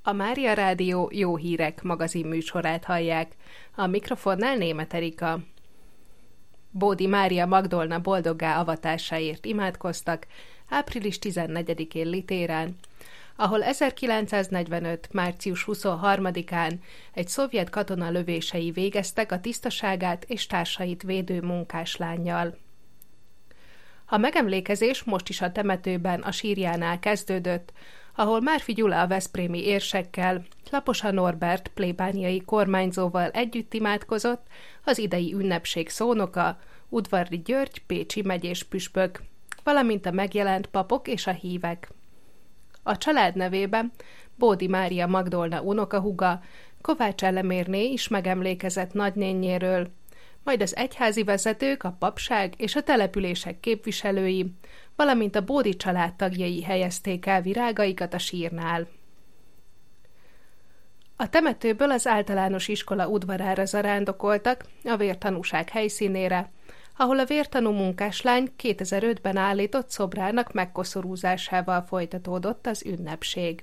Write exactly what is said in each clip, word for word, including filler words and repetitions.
A Mária Rádió Jó Hírek magazin műsorát hallják. A mikrofonnál Németh Erika. Bódi Mária Magdolna boldoggá avatásáért imádkoztak április tizennegyedikén Litérán, ahol ezerkilencszáznegyvenöt. március huszonharmadikán egy szovjet katona lövései végeztek a tisztaságát és társait védő munkáslánnyal. A megemlékezés most is a temetőben a sírjánál kezdődött, ahol Márfi Gyula a veszprémi érsekkel, Laposa Norbert plébániai kormányzóval együtt imádkozott, az idei ünnepség szónoka, Udvardi György pécsi megyés püspök, valamint a megjelent papok és a hívek. A család nevében Bódi Mária Magdolna unokahúga, Kovács Elemérné is megemlékezett nagynénjéről, majd az egyházi vezetők, a papság és a települések képviselői, valamint a Bódi család tagjai helyezték el virágaikat a sírnál. A temetőből az általános iskola udvarára zarándokoltak, a vértanúság helyszínére, ahol a vértanú munkáslány kétezer-ötben állított szobrának megkoszorúzásával folytatódott az ünnepség.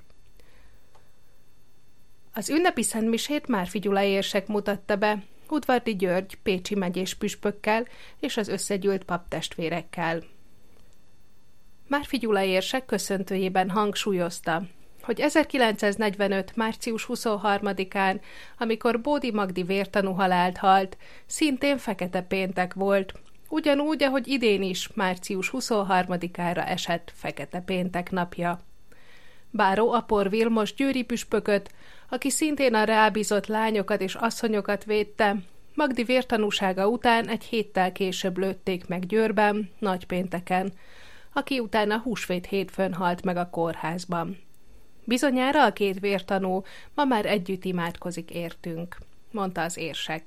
Az ünnepi szentmisét Márfi Gyula érsek mutatta be, Udvardi György pécsi megyés püspökkel és az összegyűlt paptestvérekkel. Márfi Gyula érsek köszöntőjében hangsúlyozta, hogy ezerkilencszáznegyvenöt. március huszonharmadikán, amikor Bódi Magdi vértanú halált halt, szintén fekete péntek volt, ugyanúgy, ahogy idén is március huszonharmadikára esett fekete péntek napja. Báró Apor Vilmos győri püspököt, aki szintén a rábízott lányokat és asszonyokat védte, Magdi vértanúsága után egy héttel később lőtték meg Győrben, nagypénteken, aki utána húsvét hétfőn halt meg a kórházban. Bizonyára a két vértanú ma már együtt imádkozik értünk, mondta az érsek.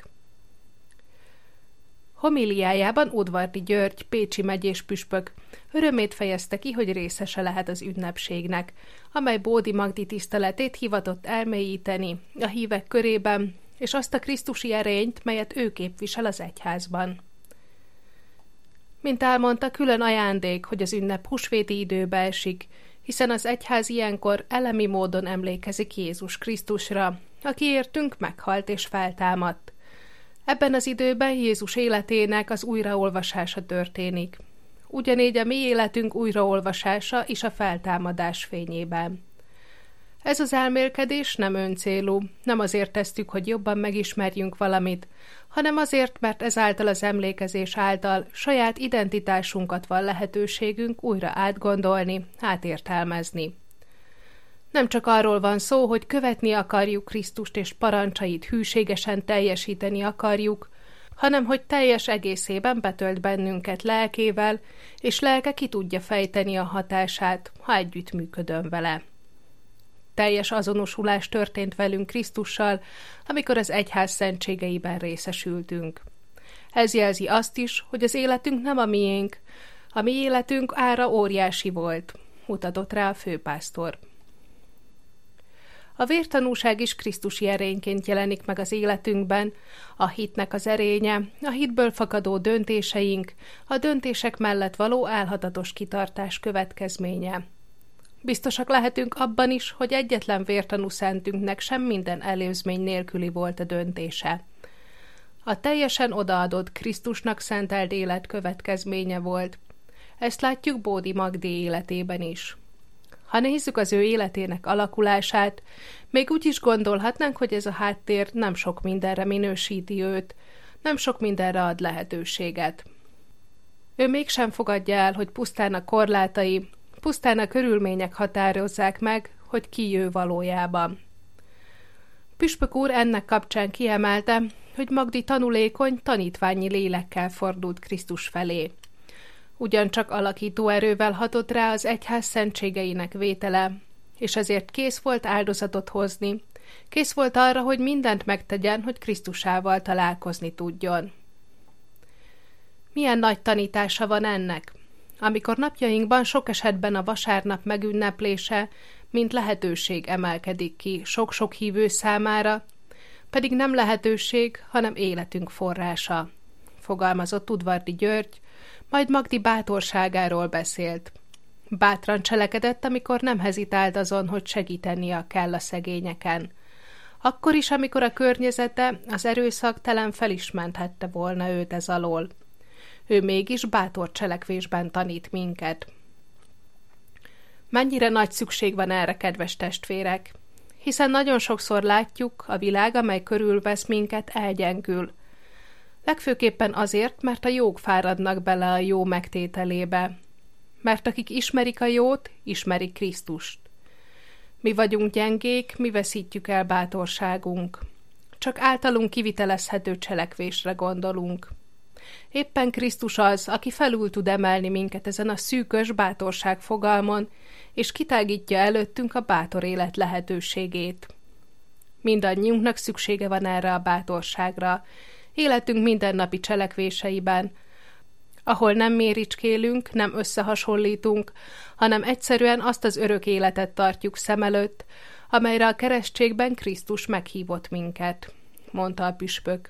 Homiliájában Udvardi György pécsi megyés püspök örömét fejezte ki, hogy részese lehet az ünnepségnek, amely Bódi Magdi tiszteletét hivatott elmélyíteni a hívek körében, és azt a krisztusi erényt, melyet ő képvisel az egyházban. Mint elmondta, külön ajándék, hogy az ünnep húsvéti időbe esik, hiszen az egyház ilyenkor elemi módon emlékezik Jézus Krisztusra, aki értünk meghalt és feltámadt. Ebben az időben Jézus életének az újraolvasása történik. Ugyanígy a mi életünk újraolvasása is a feltámadás fényében. Ez az elmélkedés nem öncélú, nem azért tesztük, hogy jobban megismerjünk valamit, hanem azért, mert ezáltal az emlékezés által saját identitásunkat van lehetőségünk újra átgondolni, átértelmezni. Nem csak arról van szó, hogy követni akarjuk Krisztust és parancsait hűségesen teljesíteni akarjuk, hanem hogy teljes egészében betölt bennünket lelkével, és lelke ki tudja fejteni a hatását, ha együttműködön vele. Teljes azonosulás történt velünk Krisztussal, amikor az egyház szentségeiben részesültünk. Ez jelzi azt is, hogy az életünk nem a miénk, a mi életünk ára óriási volt, mutatott rá a főpásztor. A vértanúság is krisztusi erényként jelenik meg az életünkben, a hitnek az erénye, a hitből fakadó döntéseink, a döntések mellett való álhatatos kitartás következménye. Biztosak lehetünk abban is, hogy egyetlen vértanú szentünknek sem minden előzmény nélküli volt a döntése. A teljesen odaadott Krisztusnak szentelt élet következménye volt. Ezt látjuk Bódi Magdi életében is. Ha nézzük az ő életének alakulását, még úgy is gondolhatnánk, hogy ez a háttér nem sok mindenre minősíti őt, nem sok mindenre ad lehetőséget. Ő mégsem fogadja el, hogy pusztán a korlátai, pusztán a körülmények határozzák meg, hogy ki ő valójában. Püspök úr ennek kapcsán kiemelte, hogy Magdi tanulékony, tanítványi lélekkel fordult Krisztus felé. Ugyancsak alakító erővel hatott rá az egyház szentségeinek vétele, és ezért kész volt áldozatot hozni, kész volt arra, hogy mindent megtegyen, hogy Krisztusával találkozni tudjon. Milyen nagy tanítása van ennek? Amikor napjainkban sok esetben a vasárnap megünneplése, mint lehetőség emelkedik ki sok-sok hívő számára, pedig nem lehetőség, hanem életünk forrása, fogalmazott Udvardi György, majd Magdi bátorságáról beszélt. Bátran cselekedett, amikor nem hezitált azon, hogy segítenie kell a szegényeken. Akkor is, amikor a környezete, az erőszaktelen fel is menthette volna őt ez alól. Ő mégis bátor cselekvésben tanít minket. Mennyire nagy szükség van erre, kedves testvérek? Hiszen nagyon sokszor látjuk, a világ, amely körülvesz minket, elgyengül. Legfőképpen azért, mert a jók fáradnak bele a jó megtételébe. Mert akik ismerik a jót, ismerik Krisztust. Mi vagyunk gyengék, mi veszítjük el bátorságunk. Csak általunk kivitelezhető cselekvésre gondolunk. Éppen Krisztus az, aki felül tud emelni minket ezen a szűkös bátorság fogalmon, és kitágítja előttünk a bátor élet lehetőségét. Mindannyiunknak szüksége van erre a bátorságra, életünk mindennapi cselekvéseiben, ahol nem méricskélünk, nem összehasonlítunk, hanem egyszerűen azt az örök életet tartjuk szem előtt, amelyre a keresztségben Krisztus meghívott minket, mondta a püspök.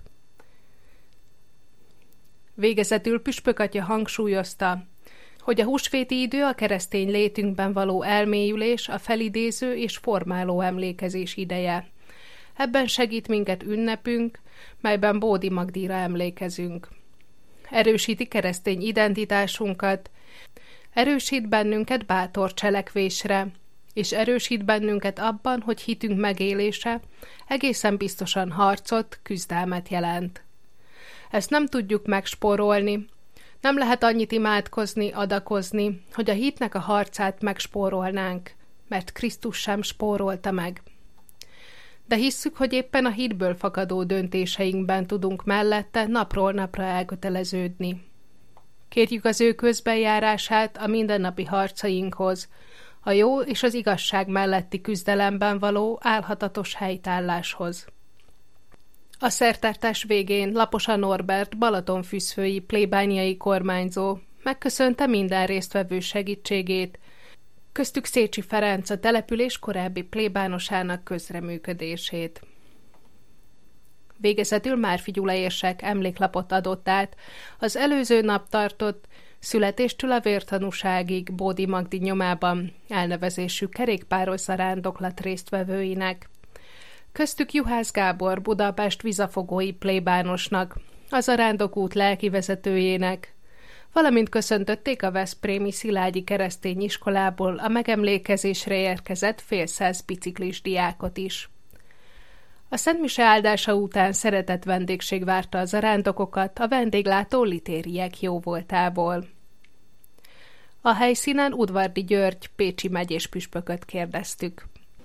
Végezetül püspök atya hangsúlyozta, hogy a húsvéti idő a keresztény létünkben való elmélyülés, a felidéző és formáló emlékezés ideje. Ebben segít minket ünnepünk, melyben Bódi Magdira emlékezünk. Erősíti keresztény identitásunkat, erősít bennünket bátor cselekvésre, és erősít bennünket abban, hogy hitünk megélése egészen biztosan harcot, küzdelmet jelent. Ezt nem tudjuk megspórolni, nem lehet annyit imádkozni, adakozni, hogy a hitnek a harcát megspórolnánk, mert Krisztus sem spórolta meg. De hisszük, hogy éppen a hitből fakadó döntéseinkben tudunk mellette napról napra elköteleződni. Kérjük az ő közbenjárását a mindennapi harcainkhoz, a jó és az igazság melletti küzdelemben való álhatatos helytálláshoz. A szertartás végén Laposa Norbert balatonfüszfői plébániai kormányzó megköszönte minden résztvevő segítségét, köztük Szécsi Ferenc a település korábbi plébánosának közreműködését. Végezetül Márfi Gyula érsek emléklapot adott át az előző nap tartott születéstől a vértanúságig Bódi Magdi nyomában elnevezésű kerékpáros zarándoklat résztvevőinek. Köztük Juhász Gábor Budapest vizafogói plébánosnak, a zarándokút lelkivezetőjének, valamint köszöntötték a veszprémi Szilágyi keresztény iskolából a megemlékezésre érkezett félszáz biciklis diákot is. A szentmise áldása után szeretett vendégség várta a zarándokokat a vendéglátó litériek jóvoltából. A helyszínen Udvardi György pécsi megyés püspököt kérdeztük.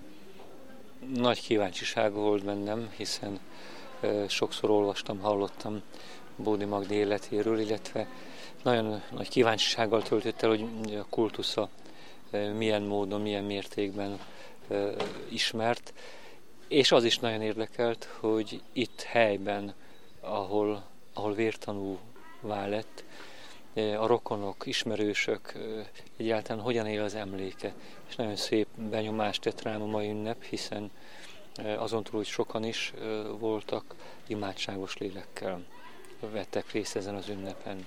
Nagy kíváncsiság volt bennem, hiszen e, sokszor olvastam, hallottam Bódi Magdi életéről, illetve nagyon nagy kíváncsisággal töltött el, hogy a kultusza e, milyen módon, milyen mértékben e, ismert, és az is nagyon érdekelt, hogy itt helyben, ahol, ahol vértanúvá lett, a rokonok, ismerősök egyáltalán hogyan él az emléke. És nagyon szép benyomást tett rám a mai ünnep, hiszen azon túl, hogy sokan is voltak, imádságos lélekkel vettek részt ezen az ünnepen.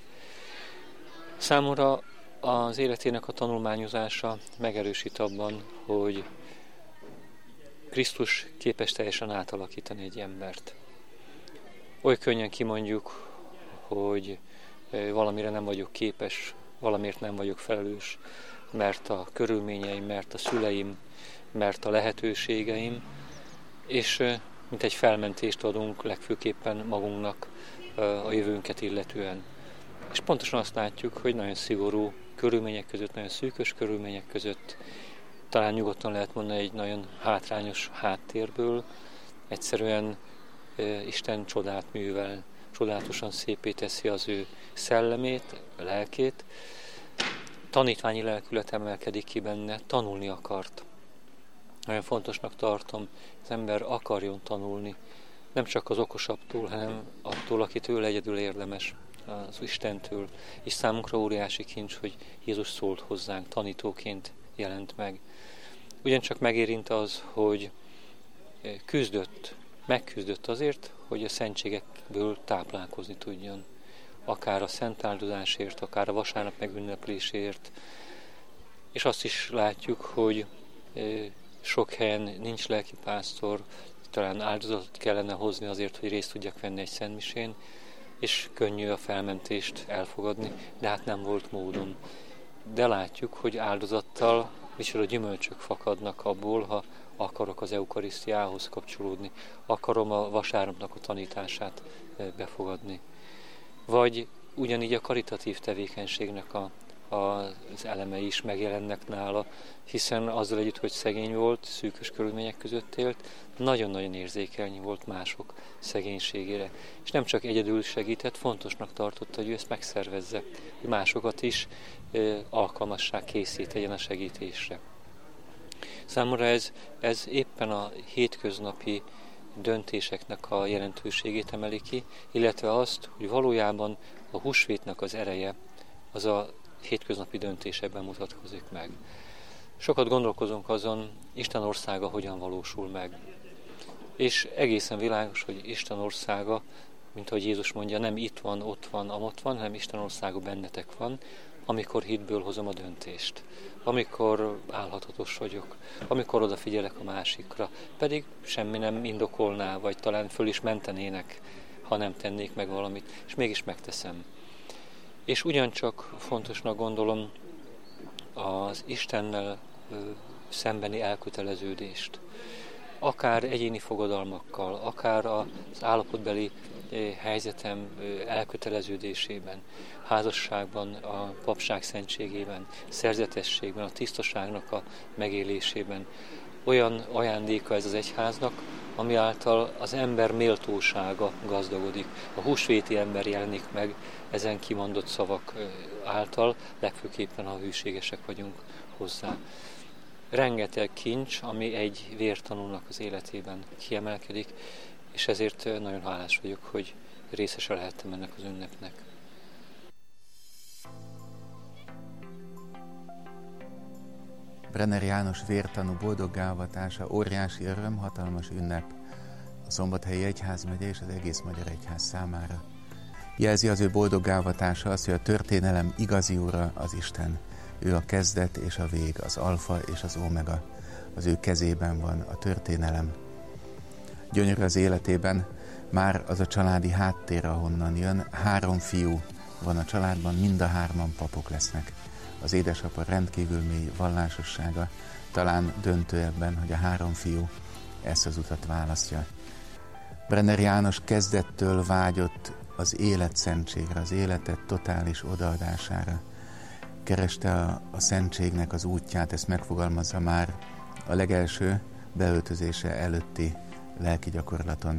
Számomra az életének a tanulmányozása megerősít abban, hogy Krisztus képes teljesen átalakítani egy embert. Oly könnyen kimondjuk, hogy valamire nem vagyok képes, valamiért nem vagyok felelős, mert a körülményeim, mert a szüleim, mert a lehetőségeim, és mint egy felmentést adunk legfőképpen magunknak a jövőnket illetően. És pontosan azt látjuk, hogy nagyon szigorú körülmények között, nagyon szűkös körülmények között, talán nyugodtan lehet mondani egy nagyon hátrányos háttérből, egyszerűen Isten csodát művel, csodálatosan szépé teszi az ő szellemét, lelkét. Tanítványi lelkület emelkedik ki benne, tanulni akart. Nagyon fontosnak tartom, az ember akarjon tanulni, nem csak az okosabbtól, hanem attól, akitől egyedül érdemes, az Istentől. És számunkra óriási kincs, hogy Jézus szólt hozzánk, tanítóként jelent meg. Ugyancsak megérint az, hogy küzdött, megküzdött azért, hogy a szentségekből táplálkozni tudjon. Akár a szent áldozásért, akár a vasárnap megünnepléséért. És azt is látjuk, hogy sok helyen nincs lelkipásztor, talán áldozatot kellene hozni azért, hogy részt tudjak venni egy szentmisén, és könnyű a felmentést elfogadni, de hát nem volt módom. De látjuk, hogy áldozattal micsoda gyümölcsök fakadnak abból, ha akarok az eukarisztiához kapcsolódni, akarom a vasárnapnak a tanítását befogadni. Vagy ugyanígy a karitatív tevékenységnek a, a, az elemei is megjelennek nála, hiszen azzal együtt, hogy szegény volt, szűkös körülmények között élt, nagyon-nagyon érzékeny volt mások szegénységére. És nem csak egyedül segített, fontosnak tartotta, hogy ő ezt megszervezze, hogy másokat is ö, alkalmassá készítegyen a segítésre. Számomra ez, ez éppen a hétköznapi döntéseknek a jelentőségét emeli ki, illetve azt, hogy valójában a húsvétnak az ereje az a hétköznapi döntésekben mutatkozik meg. Sokat gondolkozunk azon, Isten országa hogyan valósul meg. És egészen világos, hogy Isten országa, mint ahogy Jézus mondja, nem itt van, ott van, amott van, hanem Isten országa bennetek van, amikor hitből hozom a döntést, amikor álhatatos vagyok, amikor odafigyelek a másikra, pedig semmi nem indokolná, vagy talán föl is mentenének, ha nem tennék meg valamit, és mégis megteszem. És ugyancsak fontosnak gondolom az Istennel ö, szembeni elköteleződést. Akár egyéni fogadalmakkal, akár az állapotbeli helyzetem elköteleződésében, házasságban, a papság szentségében, szerzetességben, a tisztaságnak a megélésében. Olyan ajándéka ez az egyháznak, ami által az ember méltósága gazdagodik. A húsvéti ember jelenik meg ezen kimondott szavak által, legfőképpen, ha hűségesek vagyunk hozzá. Rengeteg kincs, ami egy vértanúnak az életében kiemelkedik, és ezért nagyon hálás vagyok, hogy részese lehettem ennek az ünnepnek. Brenner János vértanú boldoggá avatása óriási öröm, hatalmas ünnep a Szombathelyi Egyházmegye és az egész Magyar Egyház számára. Jelzi az ő boldoggá avatása azt, hogy a történelem igazi ura az Isten. Ő a kezdet és a vég, az alfa és az omega. Az ő kezében van a történelem. Gyönyörű az életében már az a családi háttér, ahonnan jön. Három fiú van a családban, mind a hárman papok lesznek. Az édesapa rendkívül mély vallásossága talán döntő ebben, hogy a három fiú ezt az utat választja. Brenner János kezdettől vágyott az élet szentségre, az életet totális odaadására. Kereste a, a szentségnek az útját, ezt megfogalmazza már a legelső beöltözése előtti lelki gyakorlaton.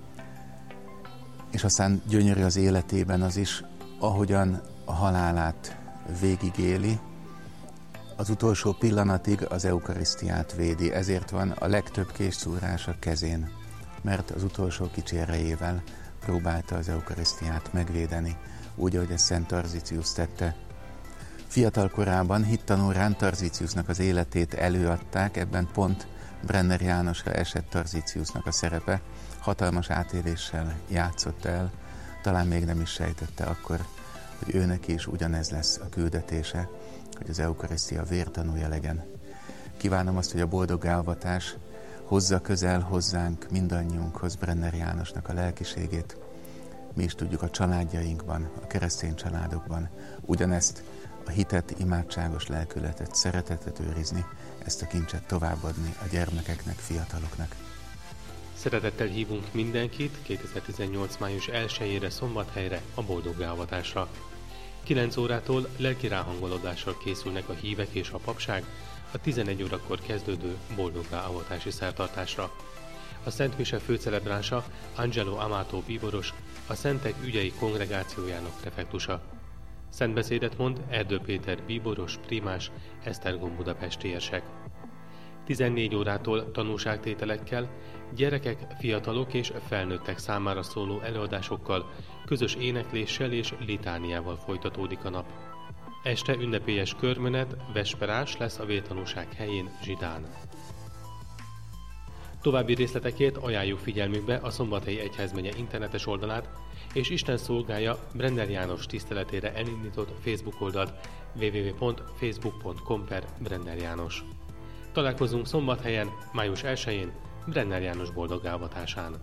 És aztán gyönyörű az életében az is, ahogyan a halálát végigéli, az utolsó pillanatig az eukarisztiát védi, ezért van a legtöbb készszúrás a kezén, mert az utolsó kicsi erejével próbálta az eukarisztiát megvédeni, úgy, ahogy ezt Szent Tarzicius tette. Fiatal korában hittanórán Tarziciusnak az életét előadták, ebben pont Brenner Jánosra esett Tarziciusnak a szerepe, hatalmas átéléssel játszott el, talán még nem is sejtette akkor, hogy őnek is ugyanez lesz a küldetése, hogy az eukarisztia vértanúja legyen. Kívánom azt, hogy a boldoggá avatás hozza közel hozzánk mindannyiunkhoz Brenner Jánosnak a lelkiségét. Mi is tudjuk a családjainkban, a keresztény családokban ugyanezt a hitet, imádságos lelkületet, szeretetet őrizni, ezt a kincset továbbadni a gyermekeknek, fiataloknak. Szeretettel hívunk mindenkit kétezer-tizennyolc. május elsejére Szombathelyre a boldoggá avatásra. kilenc órától lelki ráhangolódással készülnek a hívek és a papság a tizenegy órakor kezdődő boldoggá avatási szertartásra. A Szent Mise főcelebránsa Angelo Amato bíboros, a Szentek ügyei kongregációjának prefektusa. Szentbeszédet mond Erdő Péter bíboros, primás, Esztergom budapestiesek. tizennégy órától tanúságtételekkel, gyerekek, fiatalok és felnőttek számára szóló előadásokkal, közös énekléssel és litániával folytatódik a nap. Este ünnepélyes körmenet, vesperás lesz a vértanúság helyén Zsidán. További részletekért ajánljuk figyelmükbe a Szombathelyi Egyházmegye internetes oldalát és Isten szolgája Brenner János tiszteletére elindított Facebook oldalt double-u double-u double-u pont facebook pont com per Brenner János. Találkozunk Szombathelyen, május elsején, Brenner János boldoggálvatásán.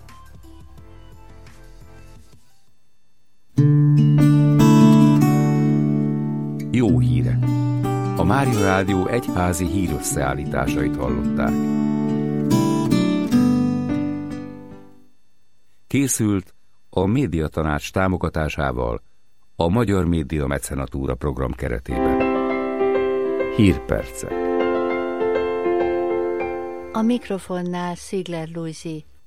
Jó hírek! A Mária Rádió egyházi hírösszeállításait hallották. Készült a Médiatanács támogatásával a Magyar Média Mecenatúra program keretében. Hírpercek. A mikrofonnál Szigler Lujzi.